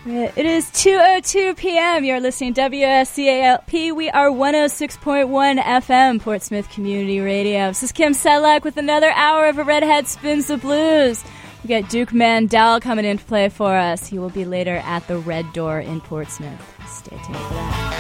It is 2:02 p.m. You're listening to WSCALP. We are 106.1 FM, Portsmouth Community Radio. This is Kim Sedlak with another hour of A Redhead Spins the Blues. We got Duke Mandel coming in to play for us. He will be later at the Red Door in Portsmouth. Stay tuned for that.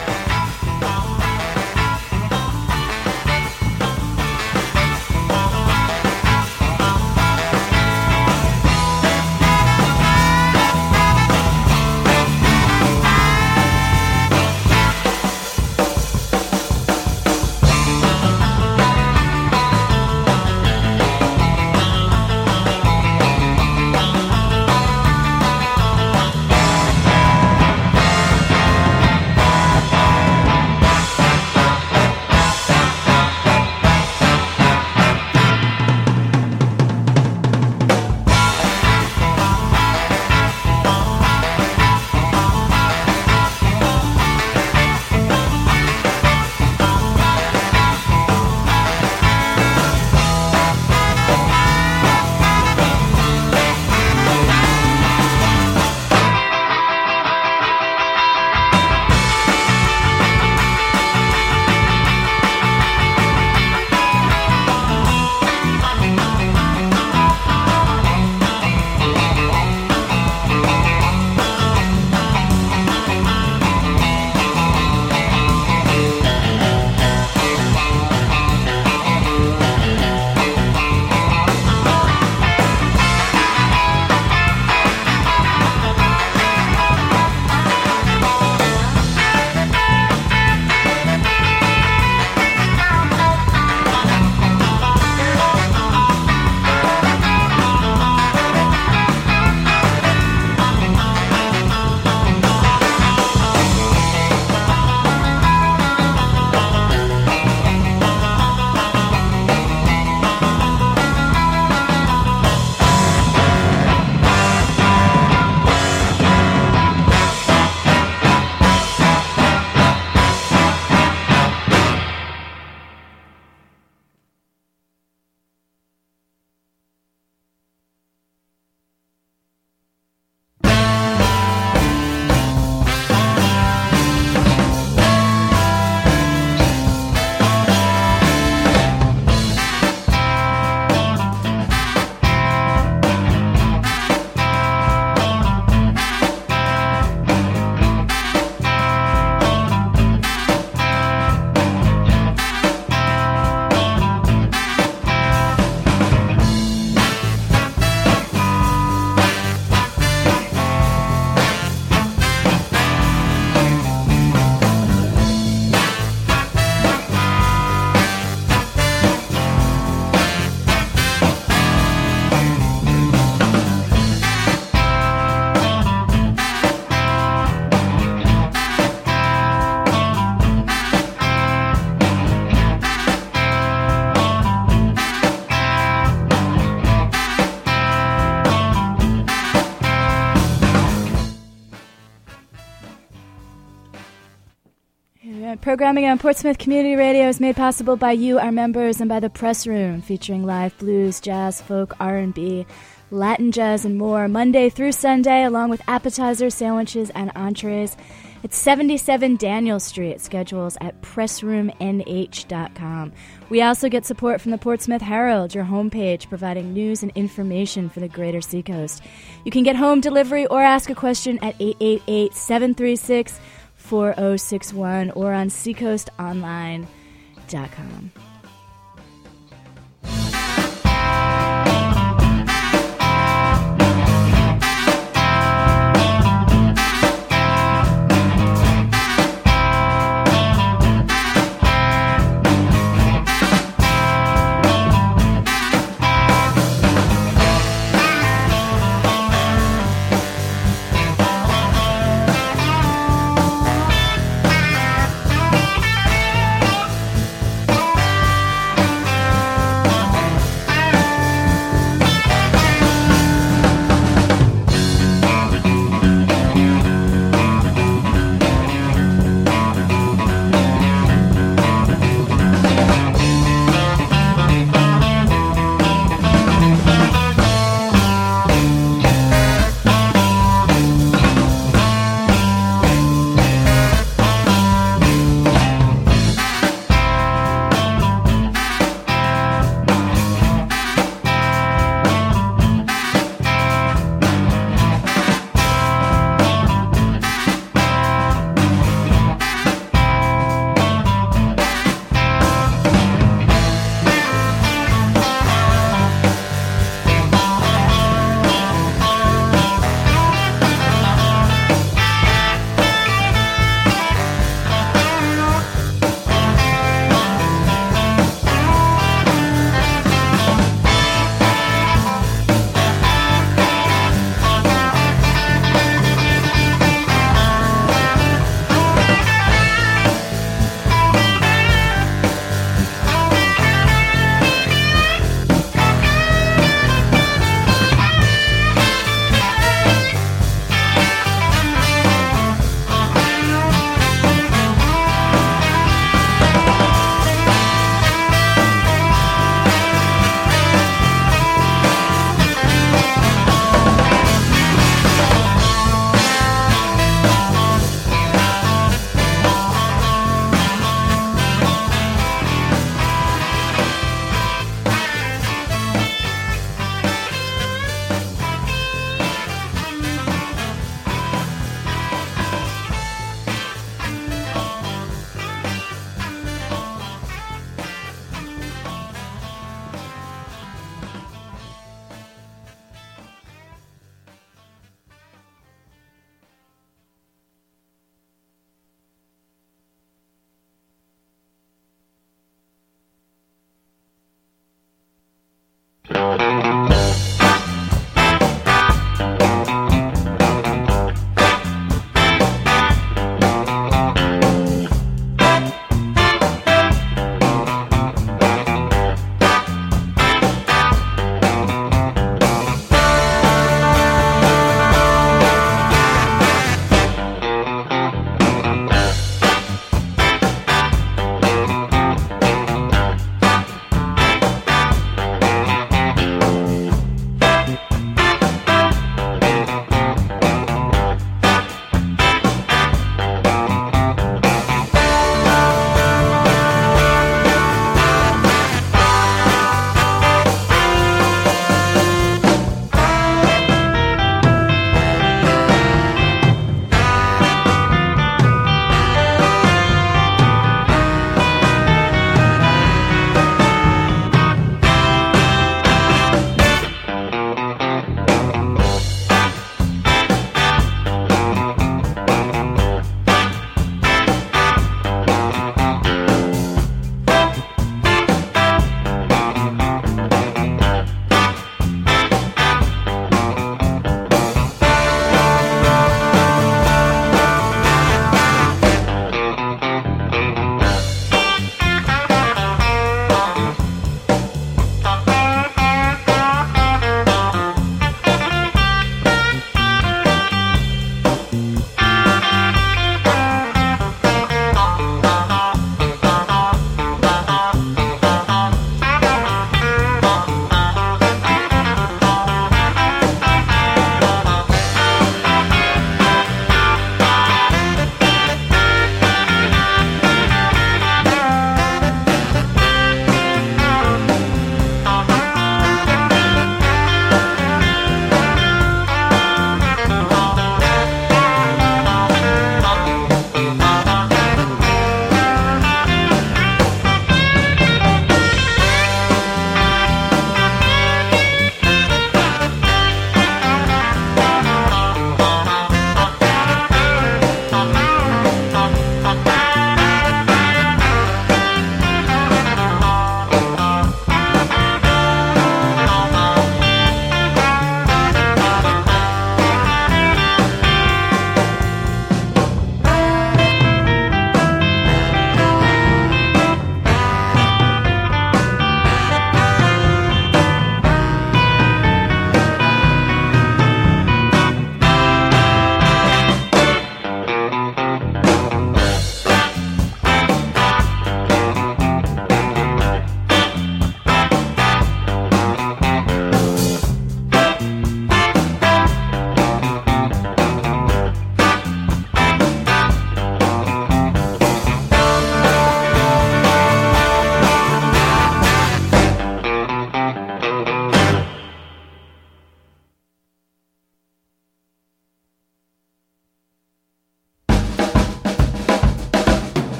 Programming on Portsmouth Community Radio is made possible by you, our members, and by the Press Room, featuring live blues, jazz, folk, R&B, Latin jazz, and more, Monday through Sunday, along with appetizers, sandwiches, and entrees. It's 77 Daniel Street. Schedules at pressroomnh.com. We also get support from the Portsmouth Herald, your homepage, providing news and information for the greater Seacoast. You can get home delivery or ask a question at 888-736-4061 or on seacoastonline.com.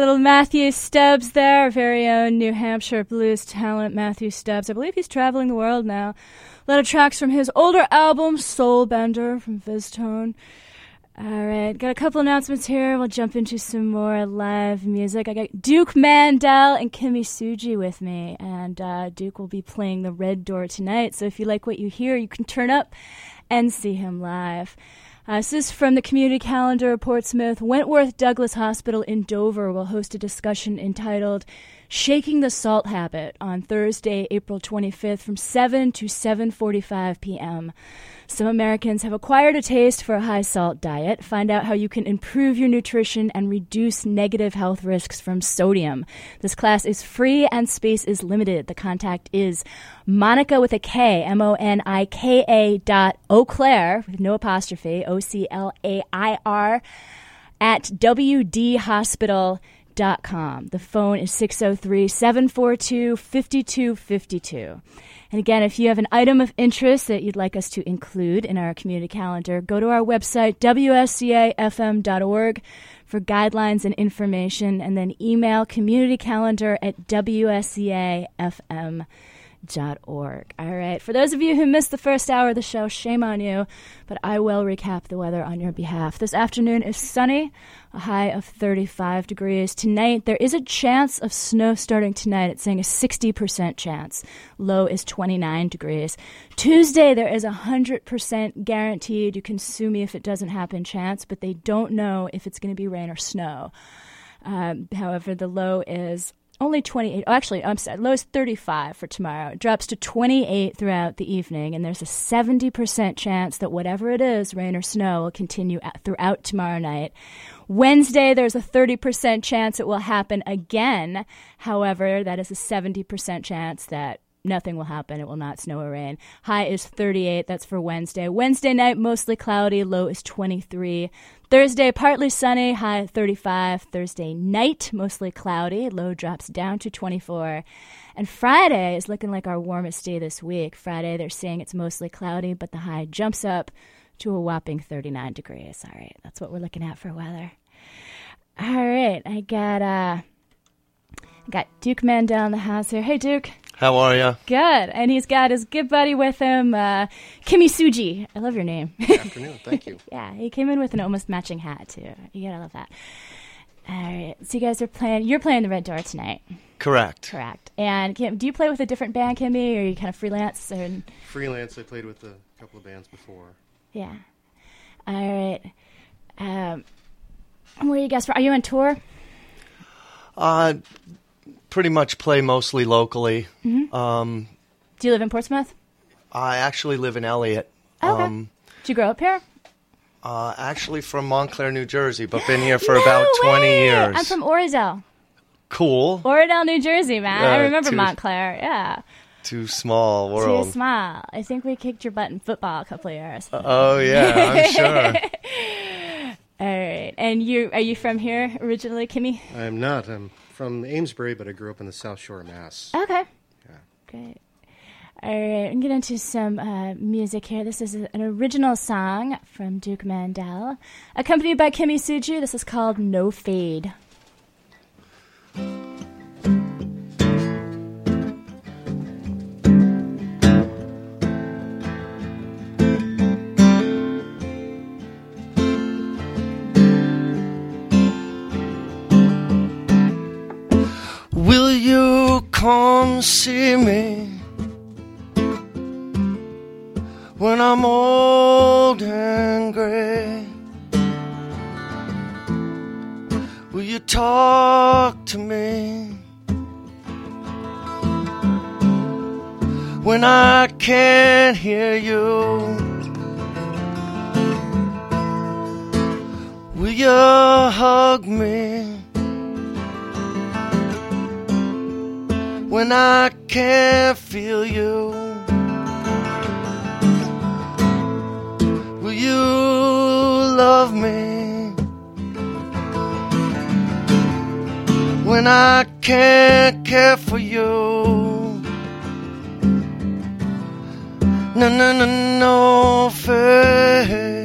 little Matthew Stubbs there, our very own New Hampshire blues talent, Matthew Stubbs. I believe he's traveling the world now. A lot of tracks from his older album, Soul Bender, from Viztone. All right, got a couple announcements here. We'll jump into some more live music. I got Duke Mandel and Kimi Suji with me, and Duke will be playing the Red Door tonight. So if you like what you hear, you can turn up and see him live. This is from the community calendar of Portsmouth. Wentworth Douglas Hospital in Dover will host a discussion entitled Shaking the Salt Habit on Thursday, April 25th from 7 to 7:45 p.m. Some Americans have acquired a taste for a high-salt diet. Find out how you can improve your nutrition and reduce negative health risks from sodium. This class is free and space is limited. The contact is Monica with a K, Monika.Auclair, with no apostrophe, Oclair, at wdhospital.com. The phone is 603-742-5252. And again, if you have an item of interest that you'd like us to include in our community calendar, go to our website, wscafm.org, for guidelines and information, and then email communitycalendar@wscafm.org. All right. For those of you who missed the first hour of the show, shame on you, but I will recap the weather on your behalf. This afternoon is sunny, a high of 35 degrees. Tonight, there is a chance of snow starting tonight. It's saying a 60% chance. Low is 29 degrees. Tuesday, there is a 100% guaranteed, you can sue me if it doesn't happen, chance, but they don't know if it's going to be rain or snow. However, the low is only 28. Oh, actually, I'm sorry. Low is 35 for tomorrow. It drops to 28 throughout the evening, and there's a 70% chance that whatever it is, rain or snow, will continue throughout tomorrow night. Wednesday, there's a 30% chance it will happen again. However, that is a 70% chance that nothing will happen. It will not snow or rain. High is 38. That's for Wednesday. Wednesday night, mostly cloudy. Low is 23. Thursday, partly sunny. High 35. Thursday night, mostly cloudy. Low drops down to 24. And Friday is looking like our warmest day this week. Friday, they're saying it's mostly cloudy, but the high jumps up to a whopping 39 degrees. All right, that's what we're looking at for weather. All right, I got Duke Mandel in the house here. Hey, Duke. How are you? Good. And he's got his good buddy with him, Kimi Suji. I love your name. Good afternoon. Thank you. Yeah, he came in with an almost matching hat, too. You gotta love that. All right. So you guys are you're playing the Red Door tonight. Correct. And do you play with a different band, Kimi, or are you kind of freelance? Freelance. I played with a couple of bands before. Yeah. All right. Where are you guys from? Are you on tour? Pretty much play mostly locally. Mm-hmm. Do you live in Portsmouth? I actually live in Elliott. Okay. Did you grow up here? Actually from Montclair, New Jersey, but been here for about 20 years. I'm from Oradell. Cool. Oradell, New Jersey, man. I remember Montclair. Yeah. Too small world. Too small. I think we kicked your butt in football a couple of years. Oh, yeah, I'm sure. All right. And are you from here originally, Kimi? I'm not. I'm from Amesbury, but I grew up in the South Shore of Mass. Okay. Yeah. Great. All right. I'm getting into some music here. This is an original song from Duke Mandel, accompanied by Kimi Suji. This is called No Fade. Will you come see me when I'm old and gray? Will you talk to me when I can't hear you? Will you hug me when I can't feel you? Will you love me when I can't care for you? No faith.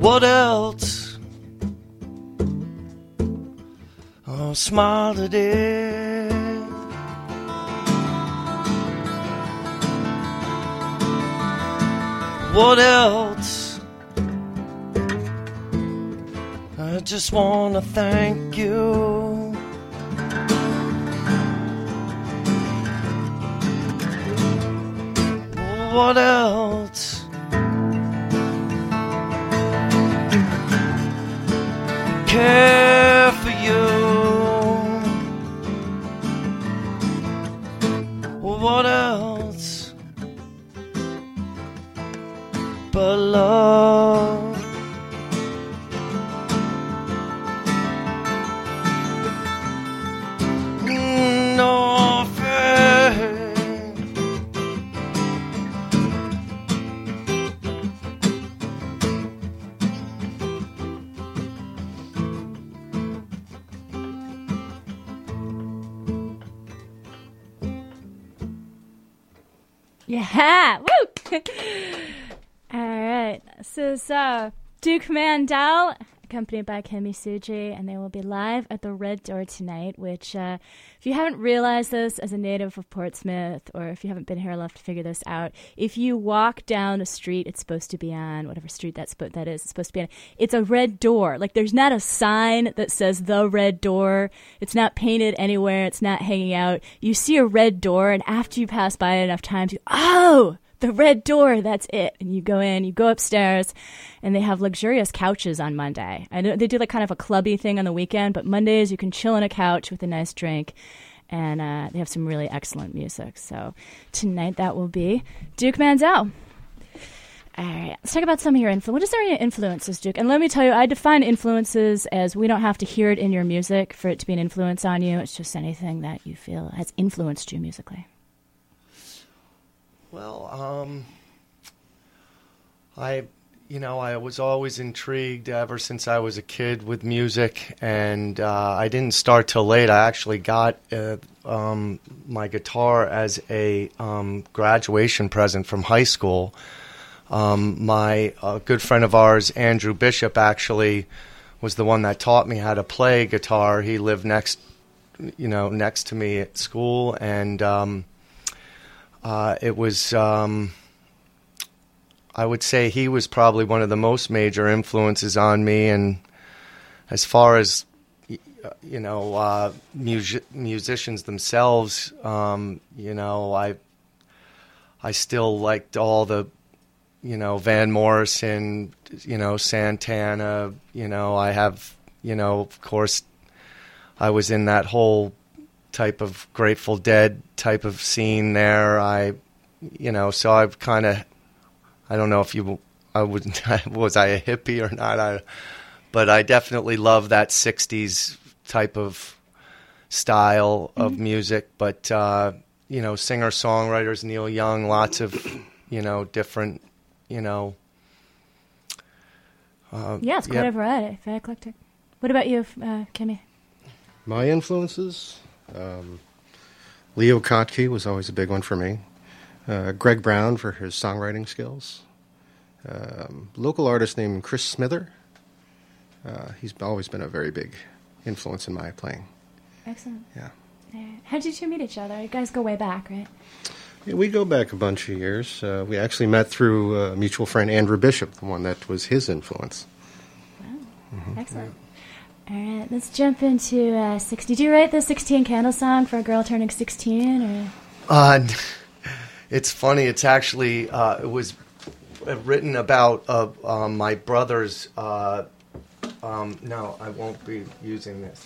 What else? Oh, smile to death. What else? I just wanna thank you. What else? Care for you. What else but love? No fear. Yeah, woo! All right, this is Duke Mandel, accompanied by Kemi Suji, and they will be live at the Red Door tonight, which, if you haven't realized this as a native of Portsmouth, or if you haven't been here enough to figure this out, if you walk down a street it's supposed to be on, whatever street that is, it's supposed to be on, it's a red door. Like, there's not a sign that says the Red Door. It's not painted anywhere. It's not hanging out. You see a red door, and after you pass by it enough times, you, oh, the Red Door, that's it. And you go in, you go upstairs, and they have luxurious couches on Monday. I know they do like kind of a clubby thing on the weekend, but Mondays you can chill on a couch with a nice drink, and they have some really excellent music. So tonight that will be Duke Mandel. All right, let's talk about some of your influences. What are your influences, Duke? And let me tell you, I define influences as we don't have to hear it in your music for it to be an influence on you. It's just anything that you feel has influenced you musically. Well, I was always intrigued ever since I was a kid with music, and I didn't start till late. I actually got my guitar as a graduation present from high school. My good friend of ours, Andrew Bishop, actually was the one that taught me how to play guitar. He lived next to me at school, and it was, I would say he was probably one of the most major influences on me. And as far as, musicians themselves, I still liked all the, Van Morrison, Santana, I have, of course, I was in that whole type of Grateful Dead type of scene there. So I've kind of, I don't know if was I a hippie or not, but I definitely love that 60s type of style of music. But, singer-songwriters, Neil Young, lots of, different, yeah, it's quite a variety, very eclectic. What about you, Kimmy? My influences? Leo Kottke was always a big one for me. Greg Brown for his songwriting skills. Local artist named Chris Smither. He's always been a very big influence in my playing. Excellent. Yeah. How did you two meet each other? You guys go way back, right? Yeah, we go back a bunch of years. We actually met through a mutual friend, Andrew Bishop, the one that was his influence. Wow. Mm-hmm. Excellent. All right, let's jump into 60. Did you write the 16 Candle song for a girl turning 16? Or? It's funny. It's actually, it was written about my brother's, no, I won't be using this.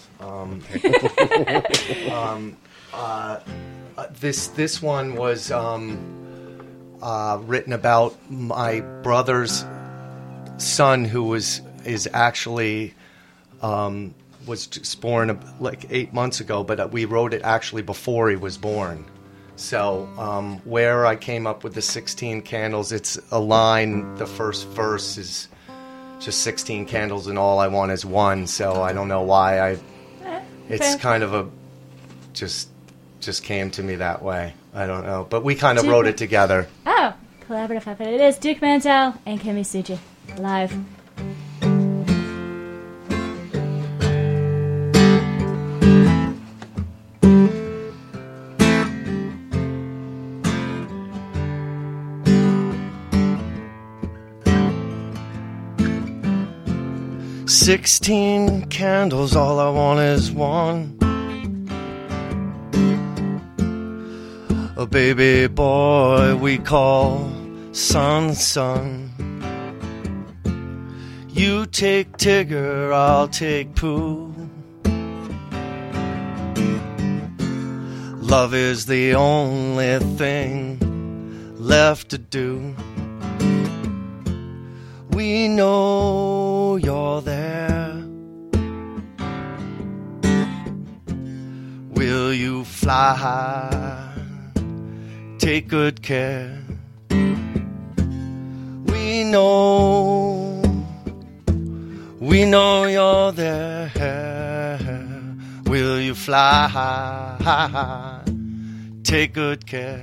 This one was written about my brother's son, who is actually was just born like 8 months ago, but we wrote it actually before he was born. So where I came up with the 16 candles, it's a line, the first verse is just 16 candles and all I want is one. So I don't know why it's kind of a, just came to me that way. I don't know. But we kind of wrote it together. Oh, collaborative effort. It is Duke Mandel and Kemi Suji live. 16 candles, all I want is one. A baby boy we call son, son. You take Tigger, I'll take Pooh. Love is the only thing left to do. We know you're there. Will you fly high? Take good care. We know you're there. Will you fly high? Take good care.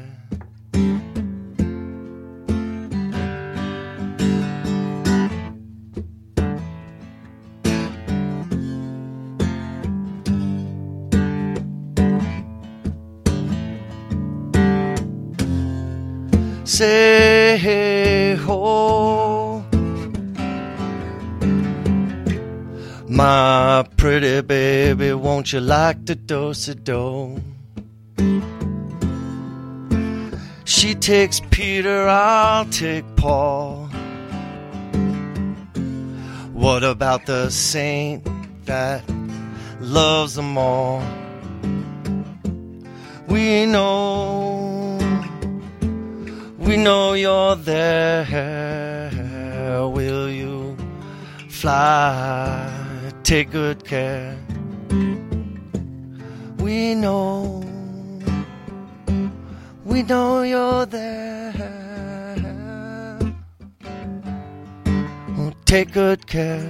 Say hey ho, my pretty baby, won't you like to do-si-do? She takes Peter, I'll take Paul. What about the saint that loves them all? We know you're there. Will you fly? Take good care. We know you're there. Take good care.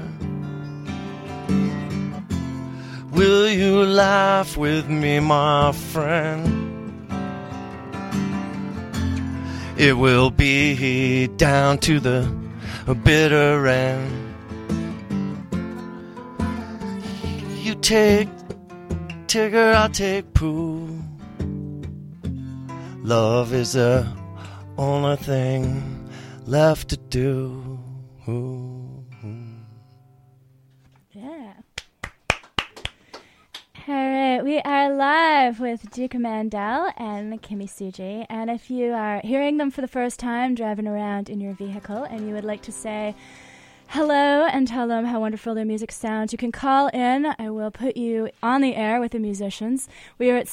Will you laugh with me, my friend? It will be down to the bitter end. You take Tigger, I'll take Pooh. Love is the only thing left to do. Yeah. All right, we are live with Duke Mandel and Kimmy Suji. And if you are hearing them for the first time, driving around in your vehicle, and you would like to say hello and tell them how wonderful their music sounds, you can call in. I will put you on the air with the musicians. We are at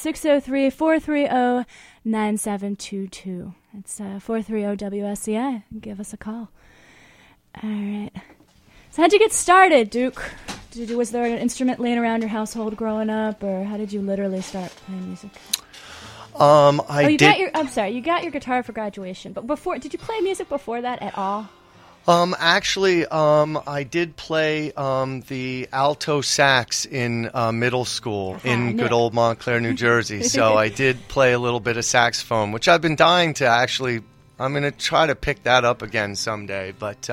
603-430-9722. It's 430-WSCI. Give us a call. All right. So how'd you get started, Duke? Was there an instrument laying around your household growing up, or how did you literally start playing music? You got your guitar for graduation, but did you play music before that at all? Actually, I did play the alto sax in middle school in good old Montclair, New Jersey. So I did play a little bit of saxophone, which I've been dying to actually. I'm going to try to pick that up again someday, but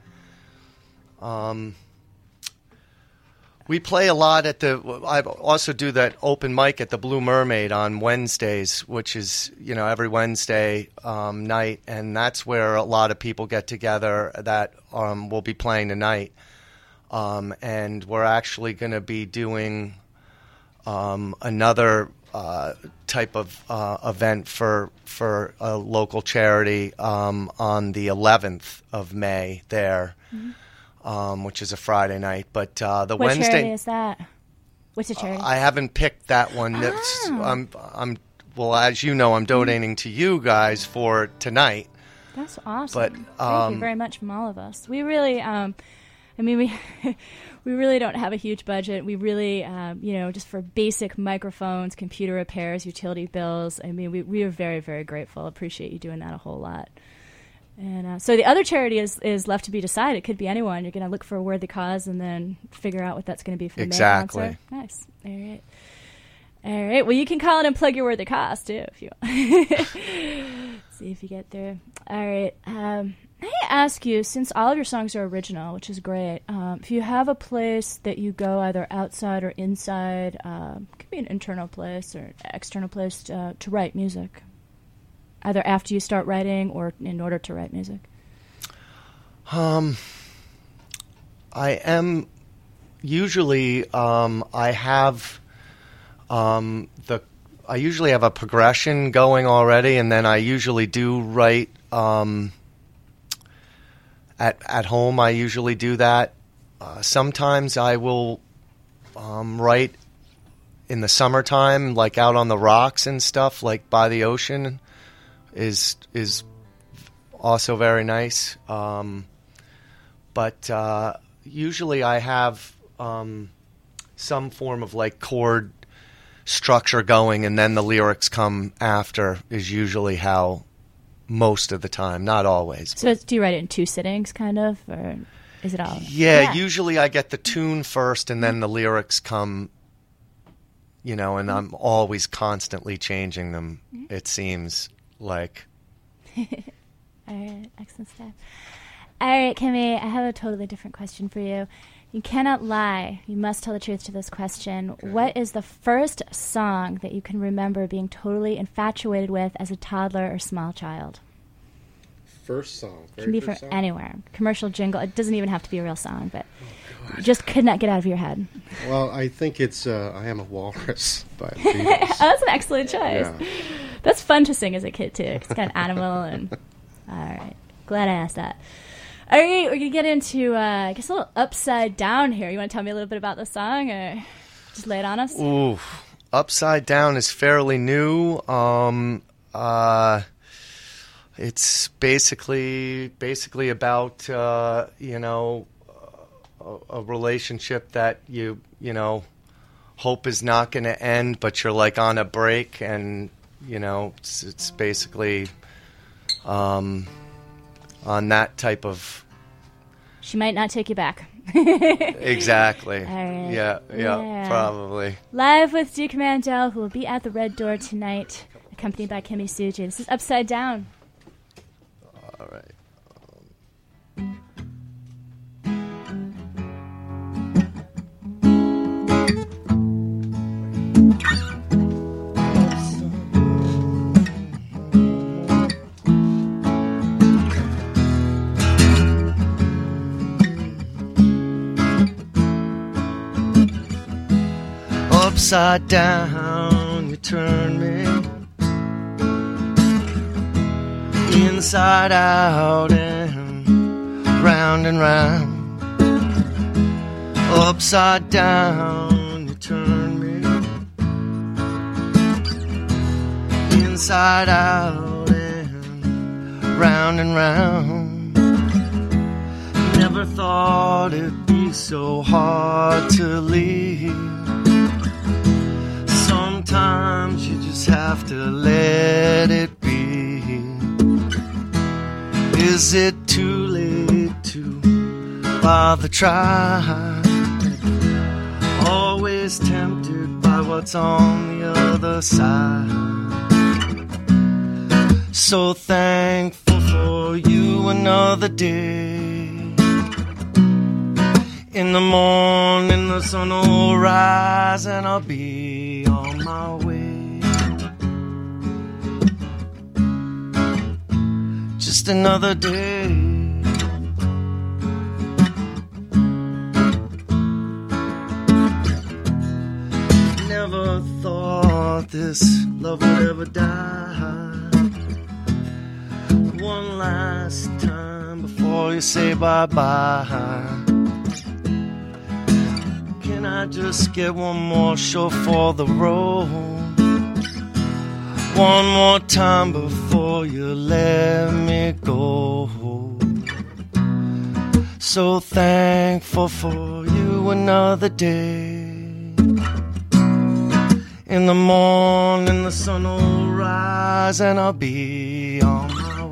we play a lot at I also do that open mic at the Blue Mermaid on Wednesdays, which is, every Wednesday night. And that's where a lot of people get together that will be playing tonight. And we're actually going to be doing another type of event for a local charity on the 11th of May there. Mm-hmm. Which is a Friday night, but the what Wednesday. What charity is that? What's the charity? I haven't picked that one. Well, as you know, I'm donating to you guys for tonight. That's awesome. But thank you very much from all of us. We really, we really don't have a huge budget. We really, just for basic microphones, computer repairs, utility bills. We are very, very grateful. Appreciate you doing that a whole lot. And so the other charity is left to be decided. It could be anyone. You're going to look for a worthy cause and then figure out what that's going to be for the May concert. Nice. All right. Well, you can call in and plug your worthy cause too if you want. See if you get through. All right. I ask you, since all of your songs are original, which is great, if you have a place that you go either outside or inside, it could be an internal place or external place to write music. Either after you start writing or in order to write music? I am usually I have I usually have a progression going already, and then I usually do write at home. I usually do that. Sometimes I will write in the summertime, like out on the rocks and stuff, like by the ocean, is also very nice. But usually I have some form of like chord structure going, and then the lyrics come after, is usually how most of the time, not always. So do you write it in 2 sittings, kind of, or is it all? Yeah, usually I get the tune first, and then the lyrics come, and I'm always constantly changing them, it seems like. All right, excellent stuff. All right, Kimmy, I have a totally different question for you. You cannot lie. You must tell the truth to this question. Okay. What is the first song that you can remember being totally infatuated with as a toddler or small child? First song? Can be from anywhere. Commercial jingle. It doesn't even have to be a real song, but you just could not get out of your head. Well, I think it's I Am a Walrus by the Beatles. Oh, that's an excellent choice. Yeah. That's fun to sing as a kid, too. It's got an animal. And all right. Glad I asked that. All right, we're going to get into, I guess, a little Upside Down here. You want to tell me a little bit about the song, or just lay it on us? Ooh, Upside Down is fairly new. It's basically about, a relationship that you hope is not going to end, but you're like on a break, and, it's basically on that type of... She might not take you back. Exactly. All right. Yeah, probably. Live with Duke Mandel, who will be at the Red Door tonight, accompanied by Kimmy Suji. This is Upside Down. All right. Upside down, you turn me inside out and round and round. Upside down, you turn me inside out and round. Never thought it'd be so hard to leave. Sometimes you just have to let it be. Is it too late to bother try? Always tempted by what's on the other side. So thankful for you another day. In the morning the sun will rise and I'll be on my way. Just another day. Never thought this love would ever die. One last time before you say bye-bye. Can I just get one more show for the road? One more time before you let me go. So thankful for you another day. In the morning the sun will rise and I'll be on my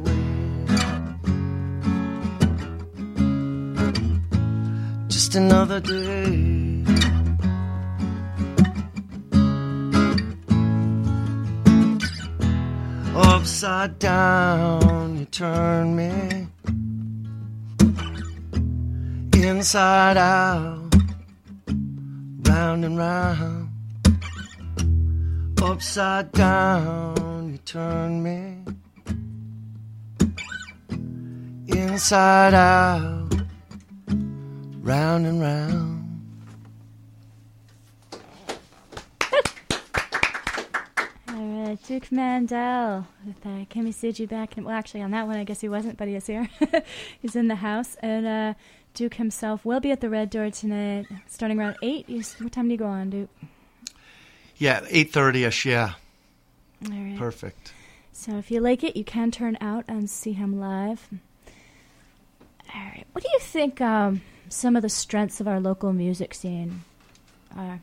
way. Just another day. Upside down, you turn me inside out, round and round. Upside down, you turn me inside out, round and round. All right, Duke Mandel with Kimmy Suji back. Well, actually, on that one, I guess he wasn't, but he is here. He's in the house. And Duke himself will be at the Red Door tonight, starting around 8. What time do you go on, Duke? Yeah, 8:30ish, yeah. All right. Perfect. So if you like it, you can turn out and see him live. All right. What do you think some of the strengths of our local music scene are?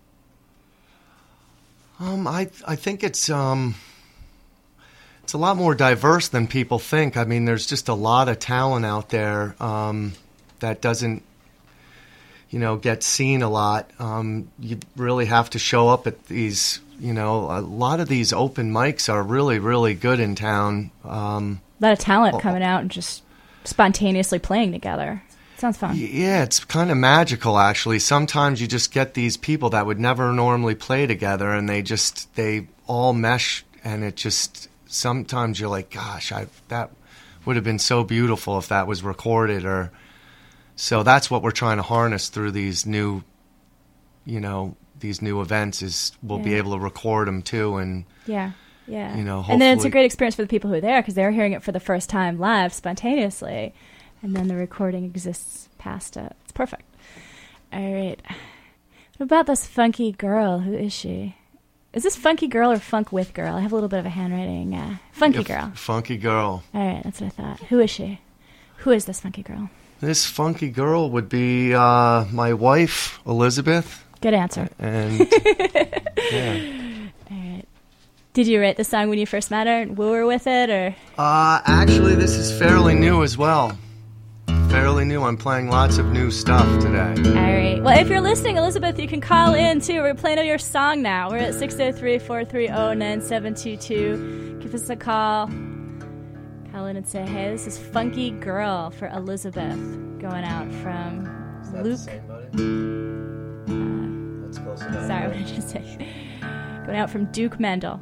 I think it's a lot more diverse than people think. I mean, there's just a lot of talent out there that doesn't, get seen a lot. You really have to show up at these, a lot of these open mics are really, really good in town. A lot of talent coming out and just spontaneously playing together. Sounds fun. Yeah, it's kind of magical, actually. Sometimes you just get these people that would never normally play together, and they all mesh, and it just, sometimes you're like, gosh, that would have been so beautiful if that was recorded. Or so that's what we're trying to harness through these new events, is we'll be able to record them too, and yeah. Hopefully. And then it's a great experience for the people who are there because they're hearing it for the first time live spontaneously. And then the recording exists past it. It's perfect. All right. What about this funky girl? Who is she? Is this funky girl or funk with girl? I have a little bit of a handwriting. Funky girl. Funky girl. All right, that's what I thought. Who is she? Who is this funky girl? This funky girl would be my wife, Elizabeth. Good answer. And yeah. All right. Did you write the song when you first met her and woo her with it, or? Actually, this is fairly new as well. Fairly new. I'm playing lots of new stuff today. All right. Well, if you're listening, Elizabeth, you can call in, too. We're playing your song now. We're at 603-430-9722. Give us a call. Call in and say, hey, this is Funky Girl for Elizabeth, going out from Luke. That's close enough. Sorry, what did I just say? Going out from Duke Mandel.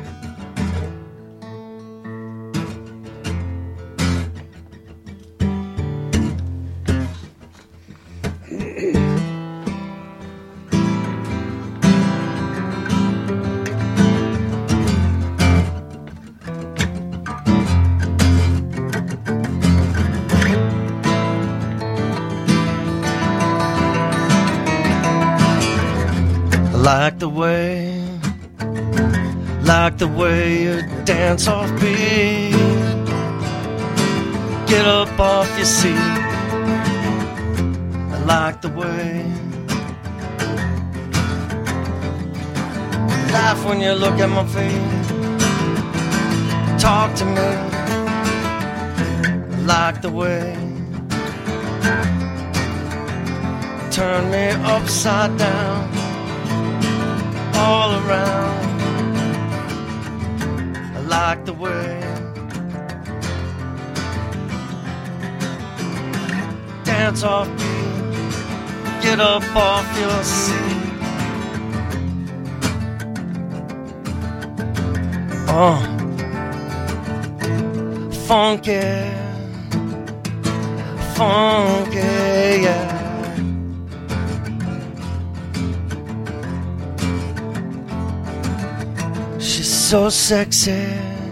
Like the way you dance off beat. Get up off your seat. I like the way laugh when you look at my face. Talk to me. I like the way turn me upside down, all around. I like the way dance off beat. Get up off your seat. Funky, funky, yeah. She's so sexy.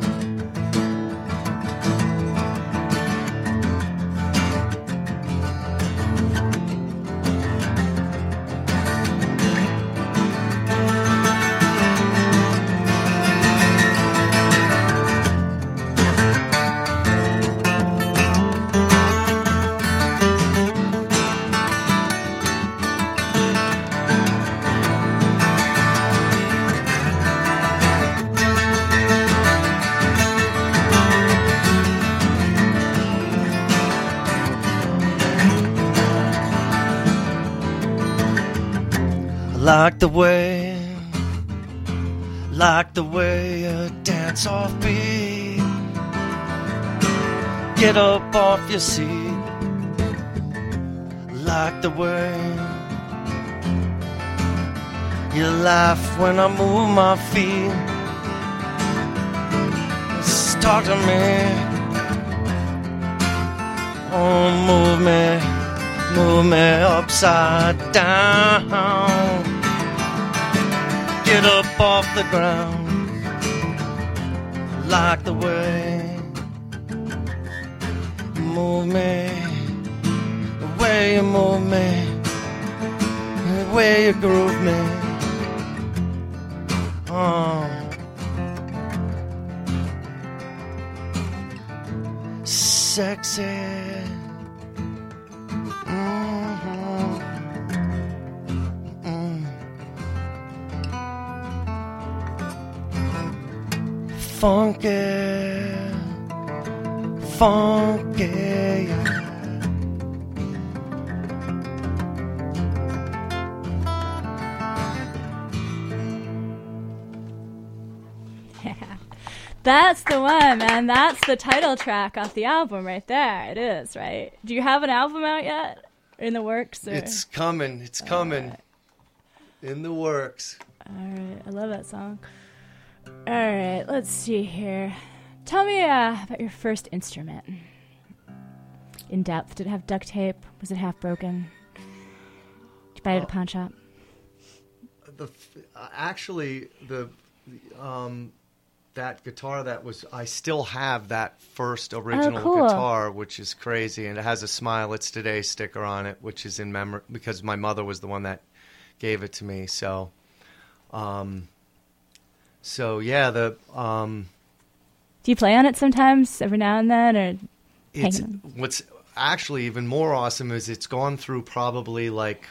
Like the way you dance off beat. Get up off your seat. Like the way you laugh when I move my feet. Just talk to me. Oh, move me upside down. Get up off the ground. like the way you move me, the way you move me, the way you groove me. Sexy. Funky, funky, yeah. That's the one, man. That's the title track off the album right there. It is, right? Do you have an album out yet? In the works? Or? It's coming. It's coming. Right. In the works. All right. I love that song. All right. Let's see here. Tell me about your first instrument. In depth. Did it have duct tape? Was it half broken? Did you buy it at a pawn shop? That guitar I still have that first original guitar, which is crazy, and it has a Smile It's Today sticker on it, which is in memory because my mother was the one that gave it to me. So, yeah, do you play on it sometimes, every now and then, or what's actually even more awesome is it's gone through probably like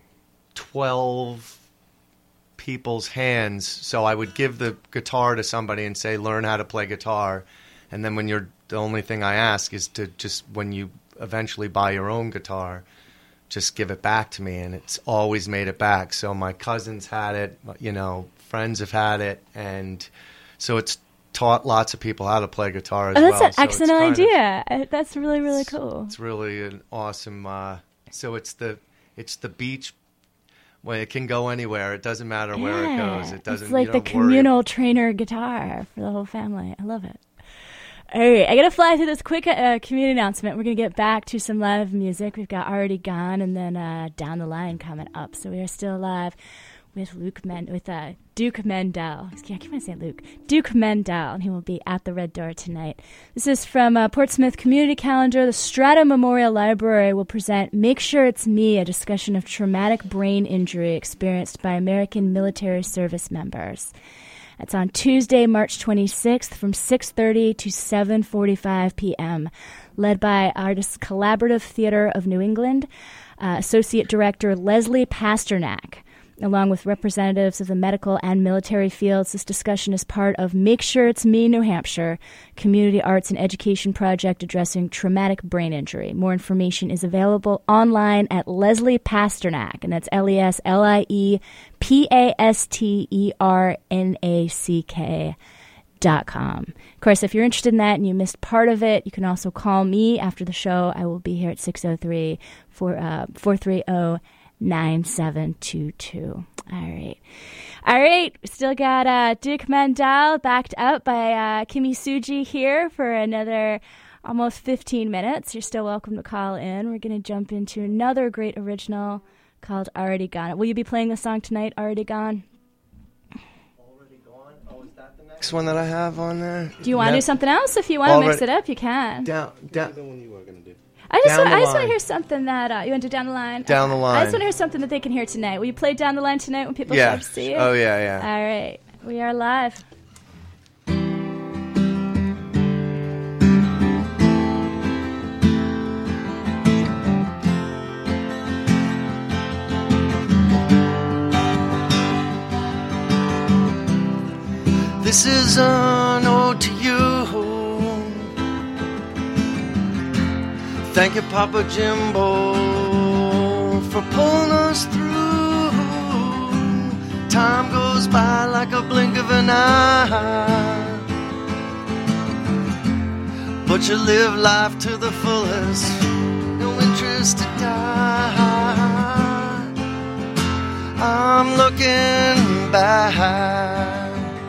12 people's hands. So I would give the guitar to somebody and say, learn how to play guitar. And then the only thing I ask is to just, when you eventually buy your own guitar, just give it back to me. And it's always made it back. So my cousins had it, friends have had it. And so it's taught lots of people how to play guitar as well. That's an excellent idea. That's really, really cool. It's really an awesome, so it's the beach. Well, it can go anywhere. It doesn't matter where it goes. It doesn't. It's like the communal trainer guitar for the whole family. I love it. All right, I got to fly through this quick community announcement. We're going to get back to some live music. We've got Already Gone and then Down the Line coming up. So we are still live with Duke Mendel. I keep on saying Luke. Duke Mendel, and he will be at the Red Door tonight. This is from Portsmouth Community Calendar. The Strata Memorial Library will present Make Sure It's Me, a discussion of traumatic brain injury experienced by American military service members. It's on Tuesday, March 26th from 6:30 to 7:45 p.m., led by Artists Collaborative Theater of New England, Associate Director Leslie Pasternak. Along with representatives of the medical and military fields, this discussion is part of Make Sure It's Me, New Hampshire, community arts and education project addressing traumatic brain injury. More information is available online at Leslie Pasternak, and that's LesliepAsternak.com. Of course, if you're interested in that and you missed part of it, you can also call me after the show. I will be here at 603-430-9722. All right. We still got Duke Mendel backed up by Kimi Suji here for another almost 15 minutes. You're still welcome to call in. We're going to jump into another great original called Already Gone. Will you be playing the song tonight, Already Gone? Already Gone? Oh, is that the next one that I have on there? Do you want to do something else? If you want to mix it up, you can. The one you were going to do. I just want to hear something that you want to do Down the Line. Down the Line. I just want to hear something that they can hear tonight. Will you play Down the Line tonight when people start to see you? Oh yeah. All right, we are live. This is an ode to you. Thank you, Papa Jimbo, for pulling us through. Time goes by like a blink of an eye, but you live life to the fullest, no interest to die. I'm looking back,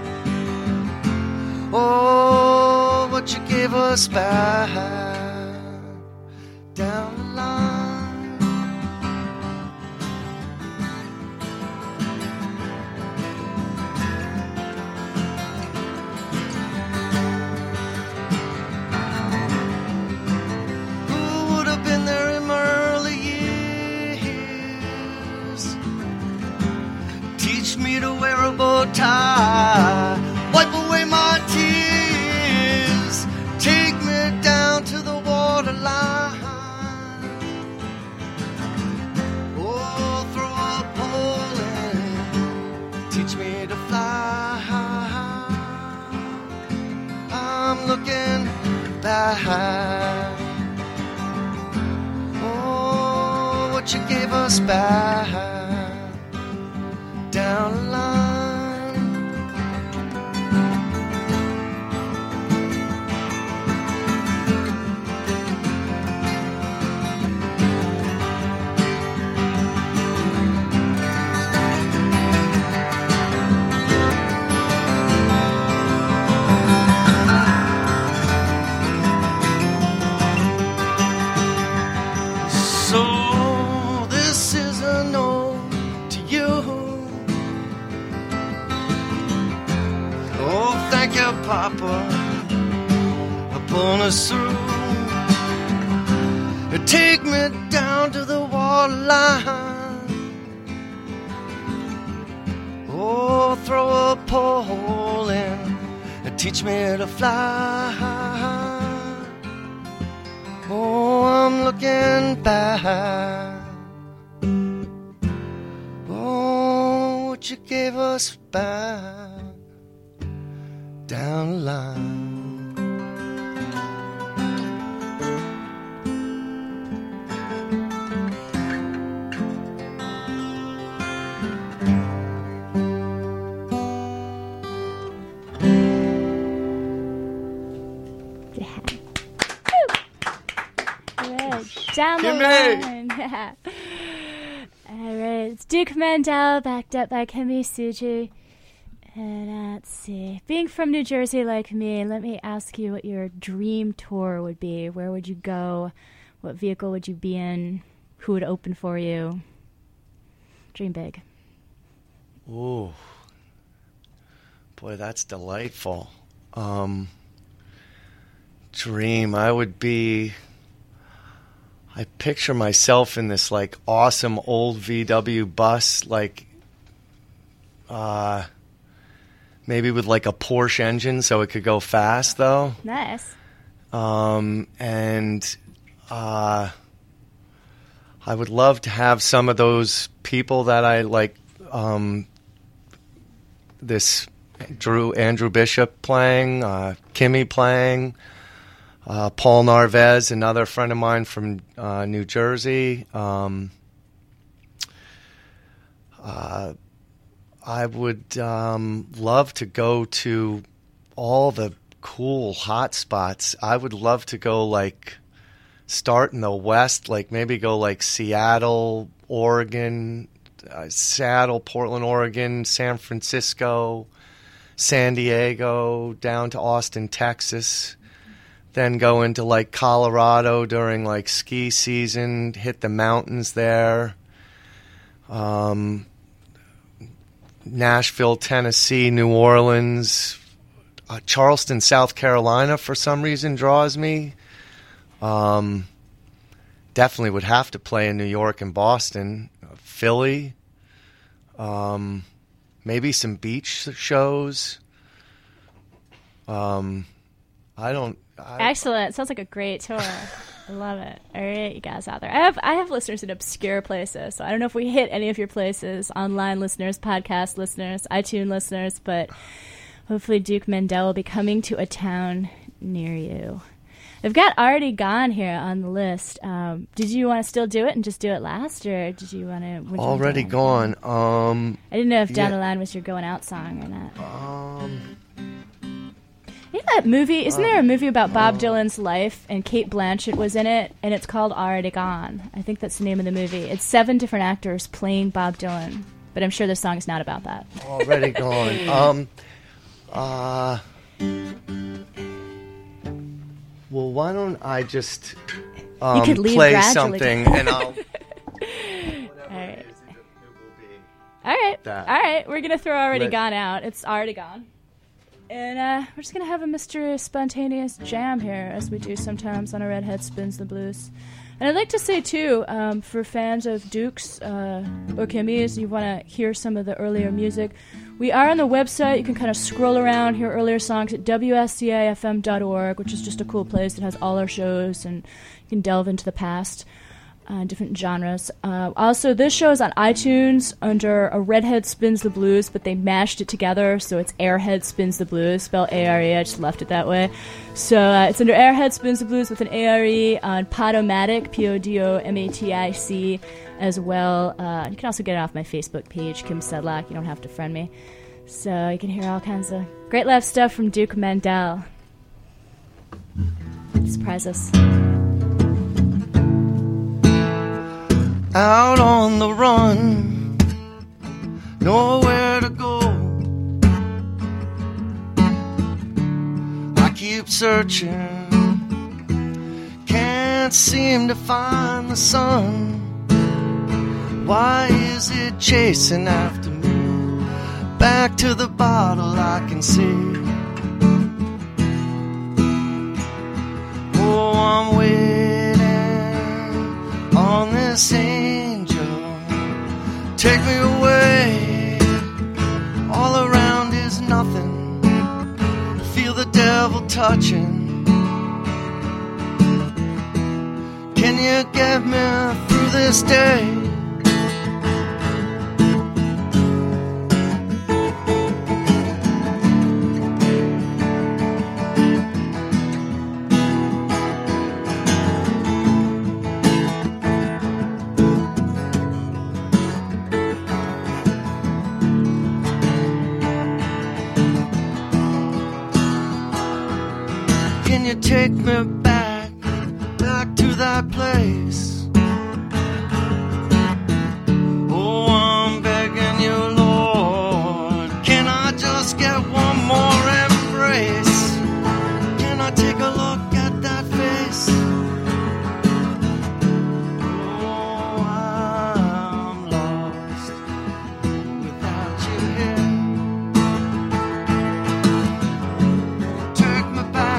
oh, what you gave us back. Down the line, I'm looking back. Oh, what you gave us back down the line. So this is a note to you. Oh, thank you, Papa, for pulling us through. Take me down to the waterline. Oh, throw a pole in and teach me to fly. Oh, I'm looking back. Oh, what you gave us back down the line. Down the line. Yeah. All right. It's Duke Mandel, backed up by Kemi Suji. And let's see. Being from New Jersey like me, let me ask you what your dream tour would be. Where would you go? What vehicle would you be in? Who would open for you? Dream big. Ooh. Boy, that's delightful. Dream. I picture myself in this like awesome old VW bus, like maybe with like a Porsche engine so it could go fast though. Nice. And I would love to have some of those people that I like, this Andrew Bishop playing, Kimmy playing, Paul Narvez, another friend of mine from New Jersey. I would love to go to all the cool hot spots. I would love to go like start in the West, like maybe go like Seattle, Oregon, Portland, Oregon, San Francisco, San Diego, down to Austin, Texas. Then go into like Colorado during like ski season, hit the mountains there. Nashville, Tennessee, New Orleans, Charleston, South Carolina for some reason draws me. Definitely would have to play in New York and Boston, Philly. Maybe some beach shows. Excellent. Sounds like a great tour. I love it. All right, you guys out there. I have listeners in obscure places, so I don't know if we hit any of your places, online listeners, podcast listeners, iTunes listeners, but hopefully Duke Mandel will be coming to a town near you. I've got Already Gone here on the list. Did you want to still do it and just do it last, or did you want to... Already Gone. I didn't know if Down the Line was your going out song or not. You know that movie? Isn't there a movie about Bob Dylan's life and Cate Blanchett was in it, and it's called Already Gone? I think that's the name of the movie. It's 7 different actors playing Bob Dylan, but I'm sure the song's not about that. Already Gone. Well, why don't I just play something and I'll... All right. We're going to throw Already Gone out. It's Already Gone. And we're just going to have a mysterious, spontaneous jam here, as we do sometimes on a Redhead Spins the Blues. And I'd like to say, too, for fans of Duke's or Kimmy's, you want to hear some of the earlier music, we are on the website. You can kind of scroll around, hear earlier songs at WSCAFM.org, which is just a cool place that has all our shows, and you can delve into the past. different genres. Also, this show is on iTunes under A Redhead Spins the Blues, but they mashed it together, so it's Airhead Spins the Blues, spelled A-R-E. I just left it that way. So it's under Airhead Spins the Blues with an A-R-E on Podomatic, Podomatic as well. You can also get it off my Facebook page, Kim Sedlak. You don't have to friend me. So you can hear all kinds of great live stuff from Duke Mandel. Surprise us. Out on the run, nowhere to go. I keep searching, can't seem to find the sun. Why is it chasing after me? Back to the bottle I can see. Oh, I'm waiting on this angel. Take me away. All around is nothing. Feel the devil touching. Can you get me through this day? Can you take me back to that place? Oh, I'm begging you, Lord. Can I just get one more embrace? Can I take a look at that face? Oh, I'm lost without you here. Take me back.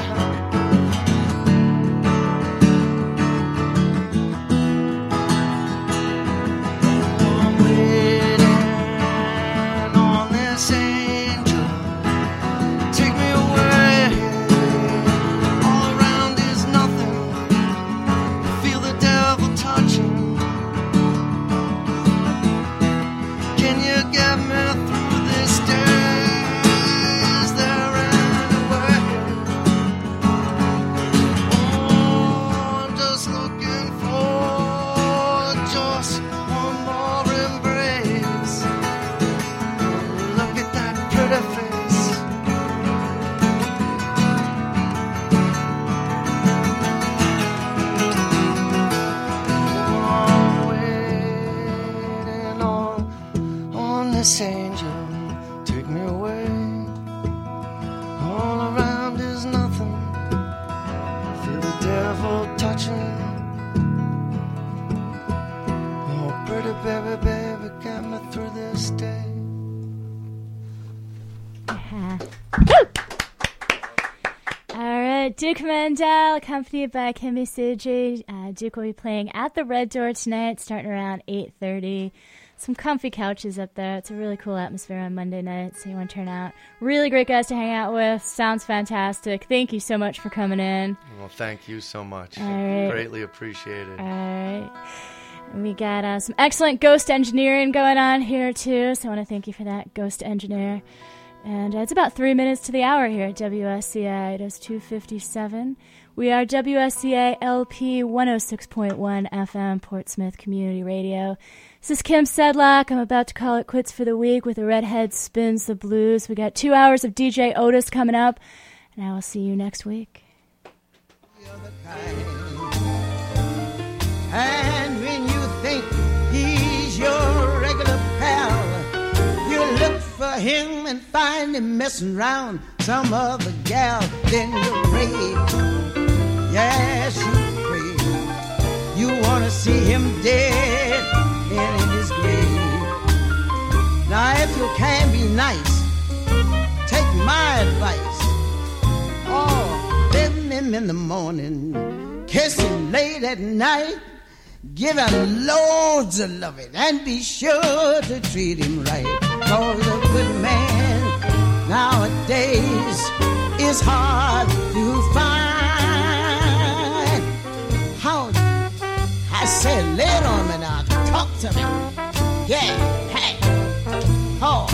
This angel, take me away. All around is nothing. Feel the devil touching. Oh, pretty baby, baby, get me through this day. All right, Duke Mandel, accompanied by Kim Masuji. Duke will be playing at the Red Door tonight, starting around 8:30. Some comfy couches up there. It's a really cool atmosphere on Monday night, so you want to turn out. Really great guys to hang out with. Sounds fantastic. Thank you so much for coming in. Well, thank you so much. All right. Greatly appreciated. All right. And we got some excellent ghost engineering going on here, too, so I want to thank you for that, Ghost Engineer. And it's about 3 minutes to the hour here at WSCA. It is 2:57. We are WSCA LP 106.1 FM, Portsmouth Community Radio. This is Kim Sedlak. I'm about to call it quits for the week with The Redhead Spins the Blues. We got 2 hours of DJ Otis coming up, and I will see you next week. And when you think he's your regular pal, you look for him and find him messing around some other gal. Then you rage, yes, you pray. You want to see him dead and in his grave. Now if you can be nice, take my advice. Oh, bend him in the morning, kiss him late at night, give him loads of loving, and be sure to treat him right. 'Cause a good man nowadays is hard to find. How I said talk to me. Yeah, hey, oh,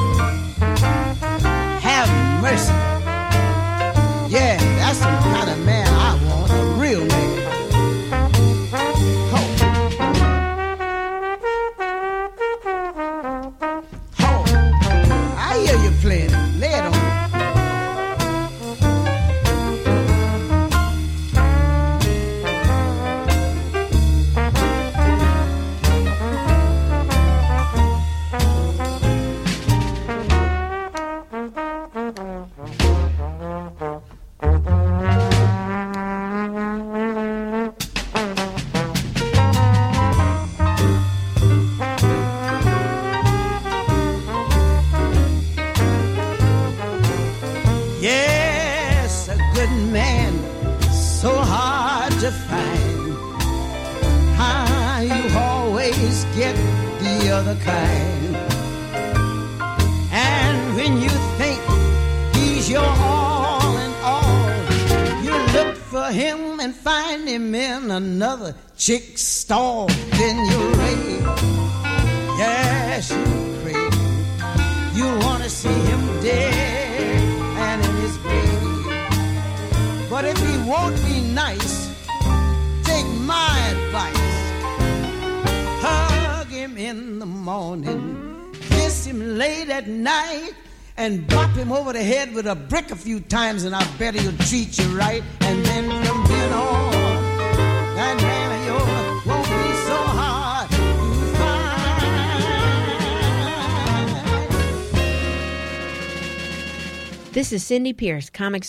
have mercy. Yeah, that's the kind of man I want, a real man. I hear you playing it. Lay it on. Yes, a good man, so hard to find. How you always get the other kind. And when you think he's your all in all, you look for him and find him in another chick's stall. Then you rave, yes, you crave. You want to see him dead and in his grave. But if he won't be nice, take my advice. Hug him in the morning, kiss him late at night, and bop him over the head with a brick a few times, and I bet he'll treat you right. And then from then on, that man of yours won't be so hard to find. This is Cindy Pierce, Comics